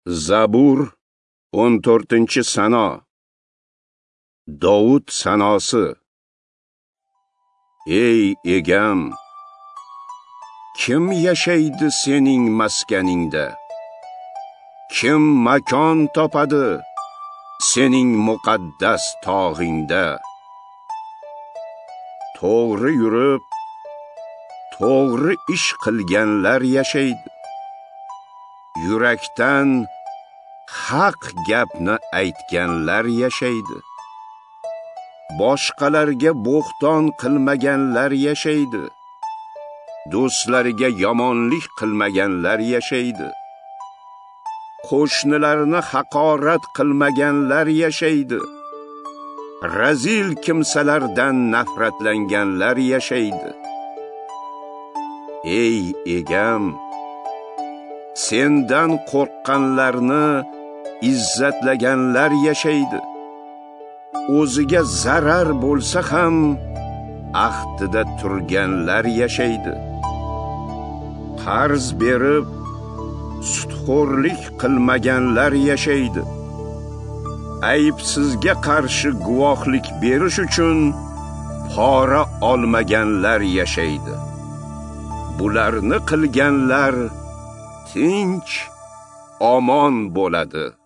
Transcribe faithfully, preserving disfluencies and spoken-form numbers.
Zabur o'n to'rtinchi sano. Dovud sanosi. Ey egam, kim yashaydi sening maskaningda? Kim makon topadi sening muqaddas tog'ingda? To'g'ri yurib, to'g'ri ish qilganlar yashaydi. Yurakdan haq gapni aytganlar yashaydi. Boshqalarga bo'xton qilmaganlar yashaydi. Do'stlariga yomonlik qilmaganlar yashaydi. Qo'shnilarini haqorat qilmaganlar yashaydi. Razil kimsalardan nafratlanganlar yashaydi. Ey egam, sendan qo'rqqanlarni izzatlaganlar yashaydi. O'ziga zarar bo'lsa ham ahdida turganlar yashaydi. Qarz berib sudxo'rlik qilmaganlar yashaydi. Aybsizga qarshi guvohlik berish uchun pora olmaganlar yashaydi. Bularni qilganlar tinch, omon bo'ladi.